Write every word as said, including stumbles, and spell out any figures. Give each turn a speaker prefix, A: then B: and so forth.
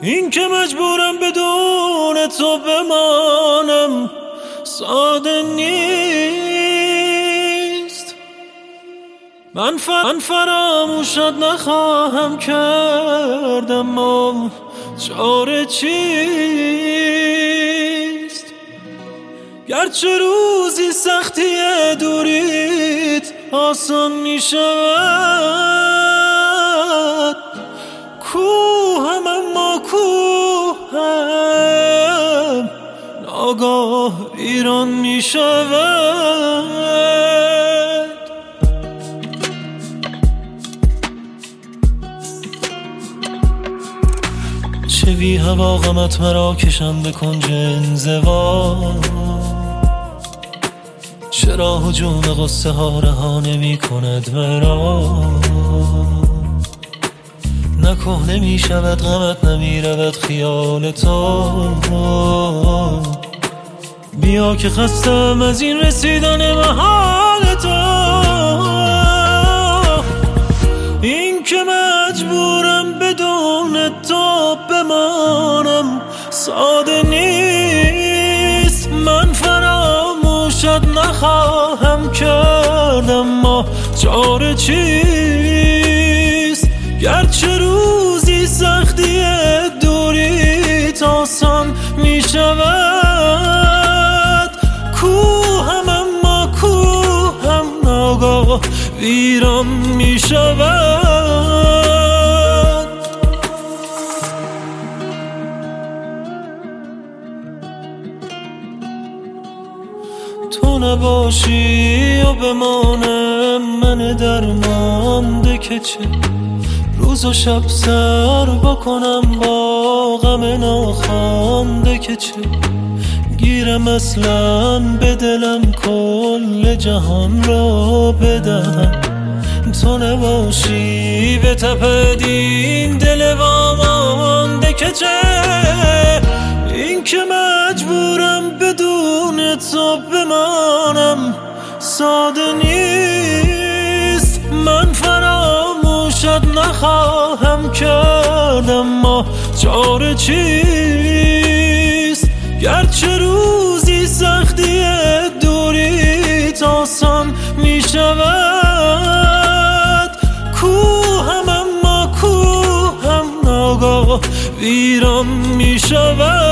A: این که مجبورم بدون تو بمانم ساده نیست. من, فر... من فراموشت نخواهم کرد، اما چاره چیست؟ گرچه روزی سختی دوریت آسان می شود، کوهم اما کوهم ناگاه ایران می شود. چه بی هوا غمت مرا کشم به کنج انزوا، چرا هجوم غصه ها رها نمی کند مرا؟ نه کهنه می شود غمت، نمی رود خیال تو. بیا که خستم از این رسیدن به حال تو. این که مجبورم بدون تو بمانم ساده نیست. من فراموشت نخواهم کرد، اما چاره چیست؟ گرچه روزی سختی دوریت آسان می شود، کوهم اما کوهم ناگاه ویران می شود. تو نباشی و بمانم من درمانده که چه روز و شب سر بکنم با غم ناخوانده که چه گیرم اصلاً به دلم کل جهان را بدهم. تو نباشی به تپد این دل وامانده که چه این که مجبورم بدون تو بمانم ساده نیست. من فراموشت نخواهم کرد، اما چاره چیست؟ گرچه روزی سختی دوریت آسان می شود، کوهم اما کوهم ناگاه ویران می شود.